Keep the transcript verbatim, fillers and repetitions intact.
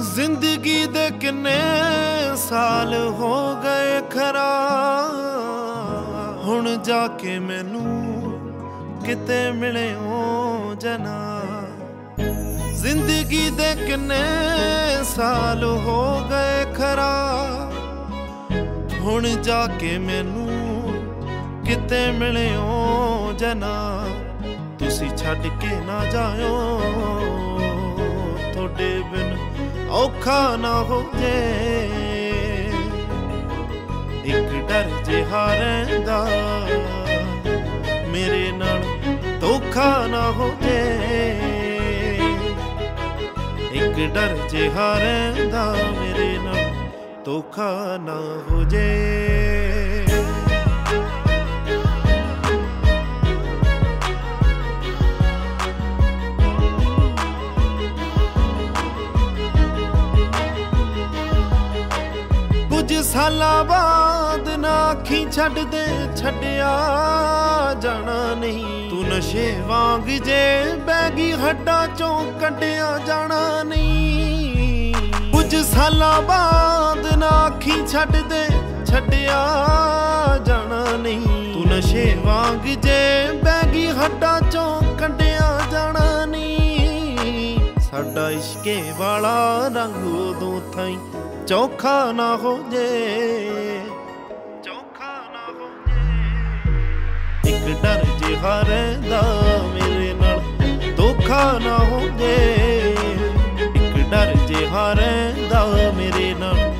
ਜ਼ਿੰਦਗੀ ਦੇ ਕਿੰਨੇ ਸਾਲ ਹੋ ਗਏ ਖਰਾ, ਹੁਣ ਜਾ ਕੇ ਮੈਨੂੰ ਕਿਤੇ ਮਿਲਿਓ ਜਨਾ। ਜ਼ਿੰਦਗੀ ਦੇ ਕਿੰਨੇ ਸਾਲ ਹੋ ਗਏ ਖਰਾ, ਹੁਣ ਜਾ ਕੇ ਮੈਨੂੰ ਕਿਤੇ ਮਿਲਿਓ ਜਨਾ। ਤੁਸੀਂ ਛੱਡ ਕੇ ਨਾ ਜਾਇਓ, ਤੁਹਾਡੇ ਬਿਨ ਔਖਾ ਨਾ ਹੋ ਜੇ। ਇੱਕ ਡਰ ਜਿਹਾ ਰਹਿੰਦਾ ਮੇਰੇ ਨਾਲ ਧੋਖਾ ਨਾ ਹੋ ਜੇ। ਇੱਕ ਡਰ ਜਿਹਾ ਰਹਿੰਦਾ ਮੇਰੇ ਨਾਲ ਧੋਖਾ ਨਾ ਹੋ ਜੇ। ਕੁਝ ਸਾਲਾਂ ਬਾਅਦ ਨਾ ਆਖੀ ਛੱਡ ਦੇ, ਛੱਡਿਆ ਜਾਣਾ ਨਹੀਂ। ਤੂੰ ਨਸ਼ੇ ਵਾਂਗ ਜੇ ਬਹਿ ਗਈ ਹੱਡਾਂ ਚੋਂ ਕੱਢਿਆ ਜਾਣਾ ਨਹੀਂ। ਕੁਝ ਸਾਲਾਂ ਬਾਅਦ ਨਾ ਆਖੀ ਛੱਡ ਦੇ, ਛੱਡਿਆ ਜਾਣਾ ਨਹੀਂ। ਤੂੰ ਨਸ਼ੇ ਵਾਂਗ ਜੇ ਬਹਿ ਗਈ ਹੱਡਾਂ ਚੋਂ ਕੱਢਿਆ ਜਾਣਾ ਨਹੀਂ। ਸਾਡਾ ਇਸ਼ਕੇ ਵਾਲਾ ਰੰਗ ਉਦੋਂ ਥਾਈਂ ਚੌਖਾ ਨਾ ਹੋ ਜੇ, ਚੌਖਾ ਨਾ ਹੋ ਜੇ। ਇੱਕ ਡਰ ਜਿਹਾ ਰਹਿੰਦਾ ਮੇਰੇ ਨਾਲ ਧੋਖਾ ਨਾ ਹੋ ਜੇ। ਇੱਕ ਡਰ ਜਿਹਾ ਰਹਿੰਦਾ ਮੇਰੇ ਨਾਲ